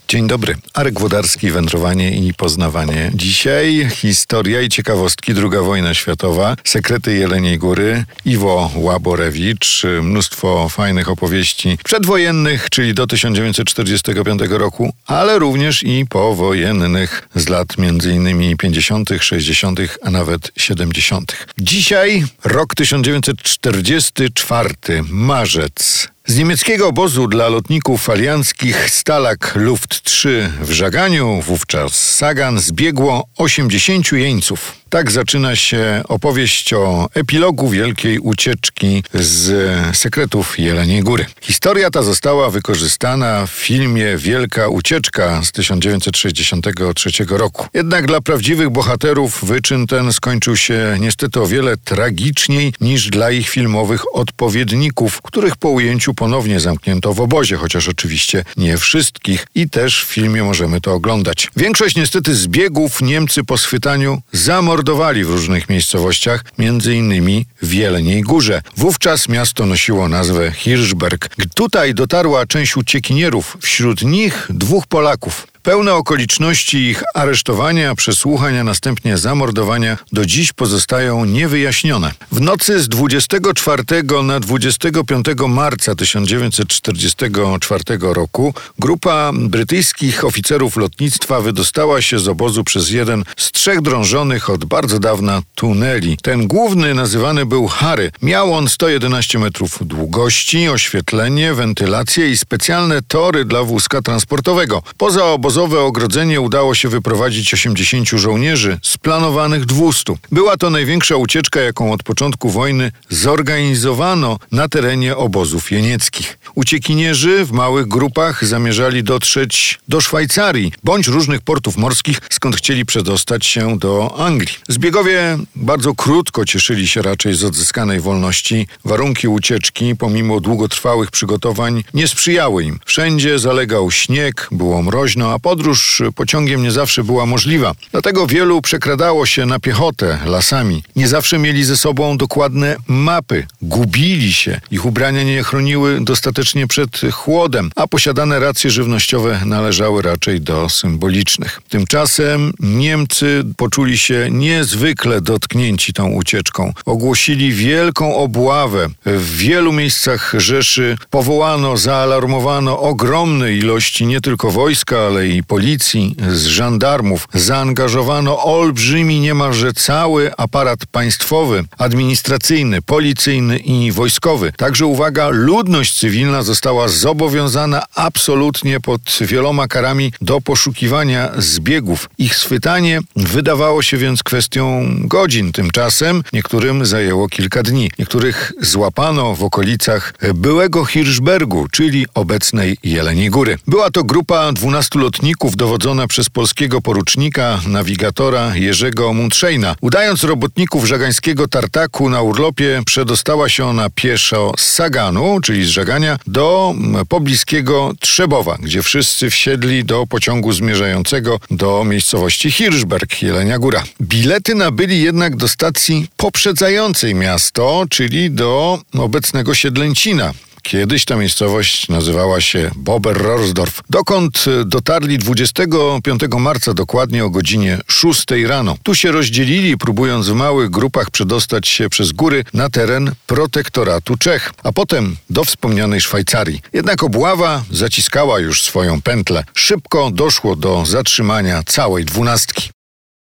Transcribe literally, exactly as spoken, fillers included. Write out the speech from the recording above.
Dzień dobry. Arek Włodarski, wędrowanie i poznawanie. Dzisiaj historia i ciekawostki. Druga wojna światowa, sekrety Jeleniej Góry, Iwo Łaborewicz, mnóstwo fajnych opowieści przedwojennych, czyli do tysiąc dziewięćset czterdziestego piątego roku, ale również i powojennych z lat między innymi pięćdziesiątych, sześćdziesiątych, a nawet siedemdziesiątych. Dzisiaj rok tysiąc dziewięćset czterdziesty czwarty, marzec. Z niemieckiego obozu dla lotników alianckich Stalag Luft trzy w Żaganiu, wówczas Sagan, zbiegło osiemdziesięciu jeńców. Tak zaczyna się opowieść o epilogu wielkiej ucieczki z sekretów Jeleniej Góry. Historia ta została wykorzystana w filmie Wielka Ucieczka z tysiąc dziewięćset sześćdziesiątego trzeciego roku. Jednak dla prawdziwych bohaterów wyczyn ten skończył się niestety o wiele tragiczniej niż dla ich filmowych odpowiedników, których po ujęciu ponownie zamknięto w obozie, chociaż oczywiście nie wszystkich i też w filmie możemy to oglądać. Większość niestety zbiegów Niemcy po schwytaniu zamordowali w różnych miejscowościach, między innymi w Jeleniej Górze. Wówczas miasto nosiło nazwę Hirschberg. Tutaj dotarła część uciekinierów, wśród nich dwóch Polaków. Pełne okoliczności ich aresztowania, przesłuchań, a następnie zamordowania do dziś pozostają niewyjaśnione. W nocy z dwudziestego czwartego na dwudziestego piątego marca tysiąc dziewięćset czterdziestego czwartego roku grupa brytyjskich oficerów lotnictwa wydostała się z obozu przez jeden z trzech drążonych od bardzo dawna tuneli. Ten główny nazywany był Harry. Miał on sto jedenaście metrów długości, oświetlenie, wentylację i specjalne tory dla wózka transportowego. Poza obozem Obozowe ogrodzenie udało się wyprowadzić osiemdziesięciu żołnierzy z planowanych dwustu. Była to największa ucieczka, jaką od początku wojny zorganizowano na terenie obozów jenieckich. Uciekinierzy w małych grupach zamierzali dotrzeć do Szwajcarii bądź różnych portów morskich, skąd chcieli przedostać się do Anglii. Zbiegowie bardzo krótko cieszyli się raczej z odzyskanej wolności. Warunki ucieczki, pomimo długotrwałych przygotowań, nie sprzyjały im. Wszędzie zalegał śnieg, było mroźno, a podróż pociągiem nie zawsze była możliwa. Dlatego wielu przekradało się na piechotę lasami. Nie zawsze mieli ze sobą dokładne mapy. Gubili się. Ich ubrania nie chroniły dostatecznie przed chłodem, a posiadane racje żywnościowe należały raczej do symbolicznych. Tymczasem Niemcy poczuli się niezwykle dotknięci tą ucieczką. Ogłosili wielką obławę. W wielu miejscach Rzeszy powołano, zaalarmowano ogromne ilości nie tylko wojska, ale i policji, z żandarmów. Zaangażowano olbrzymi, niemalże cały aparat państwowy, administracyjny, policyjny i wojskowy. Także, uwaga, ludność cywilna została zobowiązana absolutnie pod wieloma karami do poszukiwania zbiegów. Ich schwytanie wydawało się więc kwestią godzin. Tymczasem niektórym zajęło kilka dni. Niektórych złapano w okolicach byłego Hirschbergu, czyli obecnej Jeleniej Góry. Była to grupa dwunastu lotników dowodzona przez polskiego porucznika, nawigatora Jerzego Muntrzejna. Udając robotników żagańskiego tartaku na urlopie, przedostała się ona pieszo z Saganu, czyli z Żagania, do pobliskiego Trzebowa, gdzie wszyscy wsiedli do pociągu zmierzającego do miejscowości Hirschberg, Jelenia Góra. Bilety nabyli jednak do stacji poprzedzającej miasto, czyli do obecnego Siedlęcina. Kiedyś ta miejscowość nazywała się Bober-Rorsdorf, dokąd dotarli dwudziestego piątego marca dokładnie o godzinie szóstej rano. Tu się rozdzielili, próbując w małych grupach przedostać się przez góry na teren protektoratu Czech, a potem do wspomnianej Szwajcarii. Jednak obława zaciskała już swoją pętlę. Szybko doszło do zatrzymania całej dwunastki.